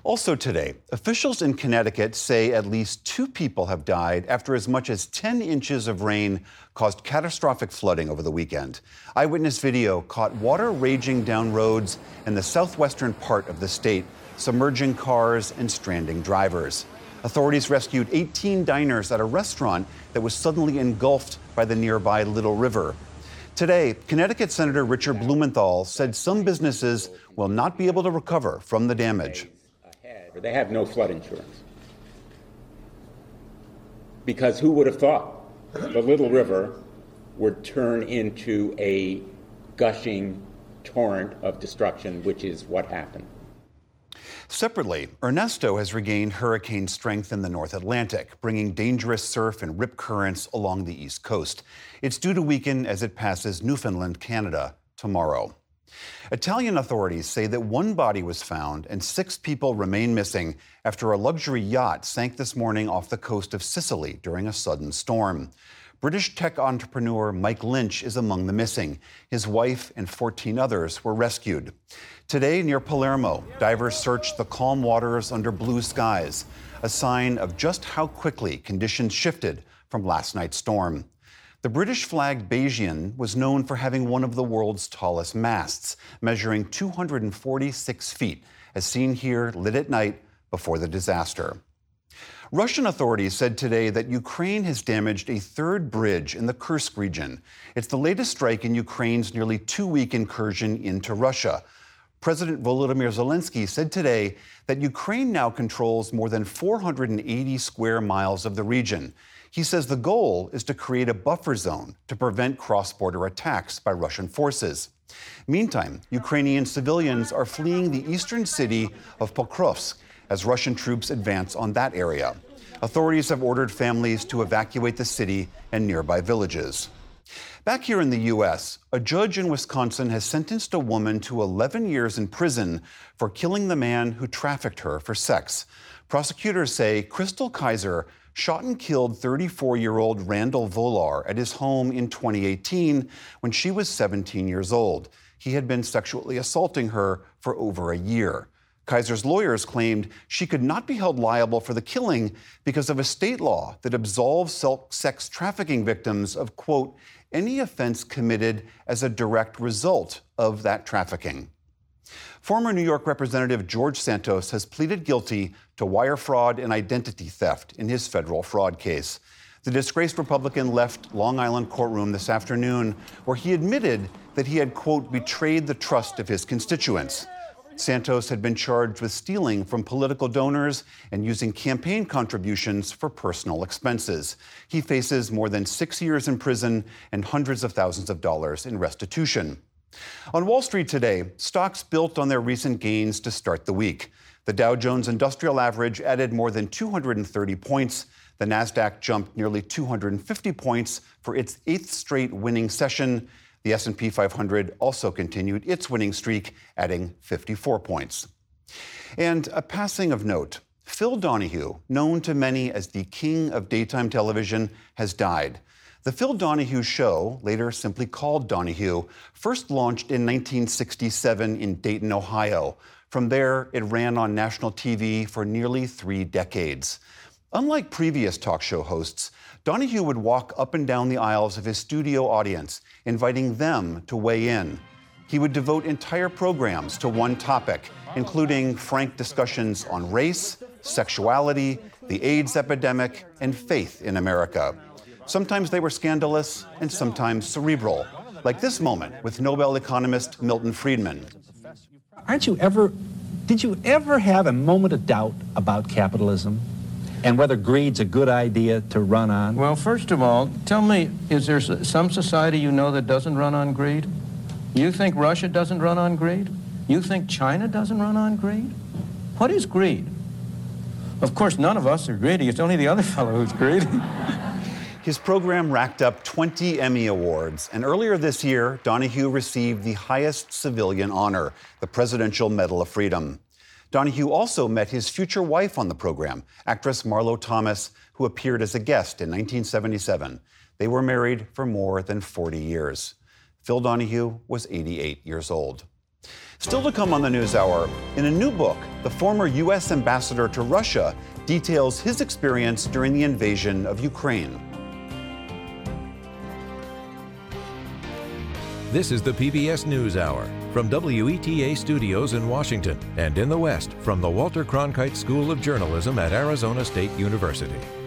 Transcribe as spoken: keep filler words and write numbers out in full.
Also today, officials in Connecticut say at least two people have died after as much as ten inches of rain caused catastrophic flooding over the weekend. Eyewitness video caught water raging down roads in the southwestern part of the state, submerging cars and stranding drivers. Authorities rescued eighteen diners at a restaurant that was suddenly engulfed by the nearby Little River. Today, Connecticut Senator Richard Blumenthal said some businesses will not be able to recover from the damage. They have no flood insurance. Because who would have thought the Little River would turn into a gushing torrent of destruction, which is what happened. Separately, Ernesto has regained hurricane strength in the North Atlantic, bringing dangerous surf and rip currents along the East Coast. It's due to weaken as it passes Newfoundland, Canada, tomorrow. Italian authorities say that one body was found and six people remain missing after a luxury yacht sank this morning off the coast of Sicily during a sudden storm. British tech entrepreneur Mike Lynch is among the missing. His wife and fourteen others were rescued. Today, near Palermo, divers searched the calm waters under blue skies, a sign of just how quickly conditions shifted from last night's storm. The British-flagged Bayesian was known for having one of the world's tallest masts, measuring two hundred forty-six feet, as seen here lit at night before the disaster. Russian authorities said today that Ukraine has damaged a third bridge in the Kursk region. It's the latest strike in Ukraine's nearly two-week incursion into Russia. President Volodymyr Zelensky said today that Ukraine now controls more than four hundred eighty square miles of the region. He says the goal is to create a buffer zone to prevent cross-border attacks by Russian forces. Meantime, Ukrainian civilians are fleeing the eastern city of Pokrovsk as Russian troops advance on that area. Authorities have ordered families to evacuate the city and nearby villages. Back here in the U S, a judge in Wisconsin has sentenced a woman to eleven years in prison for killing the man who trafficked her for sex. Prosecutors say Crystal Kaiser shot and killed thirty-four-year-old Randall Volar at his home in twenty eighteen when she was seventeen years old. He had been sexually assaulting her for over a year. Kaiser's lawyers claimed she could not be held liable for the killing because of a state law that absolves sex trafficking victims of, quote, any offense committed as a direct result of that trafficking. Former New York Representative George Santos has pleaded guilty to wire fraud and identity theft in his federal fraud case. The disgraced Republican left Long Island courtroom this afternoon, where he admitted that he had, quote, betrayed the trust of his constituents. Santos had been charged with stealing from political donors and using campaign contributions for personal expenses. He faces more than six years in prison and hundreds of thousands of dollars in restitution. On Wall Street today, stocks built on their recent gains to start the week. The Dow Jones Industrial Average added more than two hundred thirty points. The Nasdaq jumped nearly two hundred fifty points for its eighth straight winning session. The S and P five hundred also continued its winning streak, adding fifty-four points. And a passing of note, Phil Donahue, known to many as the king of daytime television, has died. The Phil Donahue Show, later simply called Donahue, first launched in nineteen sixty-seven in Dayton, Ohio. From there, it ran on national T V for nearly three decades. Unlike previous talk show hosts, Donahue would walk up and down the aisles of his studio audience, inviting them to weigh in. He would devote entire programs to one topic, including frank discussions on race, sexuality, the AIDS epidemic, and faith in America. Sometimes they were scandalous and sometimes cerebral, like this moment with Nobel economist Milton Friedman. Aren't you ever, did you ever have a moment of doubt about capitalism and whether greed's a good idea to run on? Well, first of all, tell me, is there some society you know that doesn't run on greed? You think Russia doesn't run on greed? You think China doesn't run on greed? What is greed? Of course, none of us are greedy. It's only the other fellow who's greedy. His program racked up twenty Emmy Awards, and earlier this year, Donahue received the highest civilian honor, the Presidential Medal of Freedom. Donahue also met his future wife on the program, actress Marlo Thomas, who appeared as a guest in nineteen seventy-seven. They were married for more than forty years. Phil Donahue was eighty-eight years old. Still to come on the NewsHour, in a new book, The former U S ambassador to Russia details his experience during the invasion of Ukraine. This is the P B S NewsHour from W E T A Studios in Washington and in the West from the Walter Cronkite School of Journalism at Arizona State University.